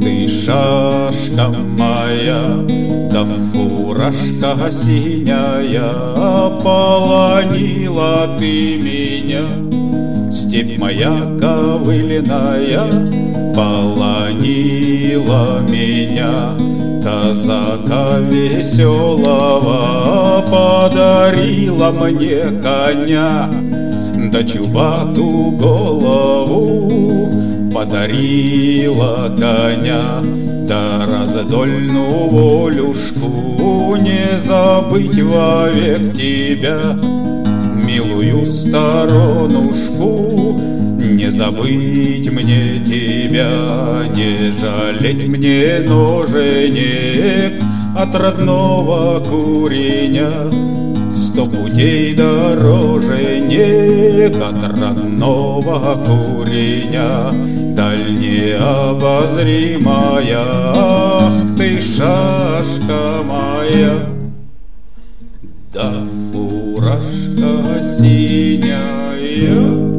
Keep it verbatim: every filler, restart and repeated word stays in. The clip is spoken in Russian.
ты шашка моя, да фуражка синяя, полонила ты меня. Степь моя ковыленная полонила меня. Казака веселого подарила мне коня, да чубату голову подарила коня, да раздольную волюшку не забыть вовек тебя. Милую сторонушку, не забыть мне тебя, не жалеть мне ноженек от родного куреня. Сто путей дороженек от родного куреня, даль необозримая, ах ты шашка моя. Да фуражка синяя,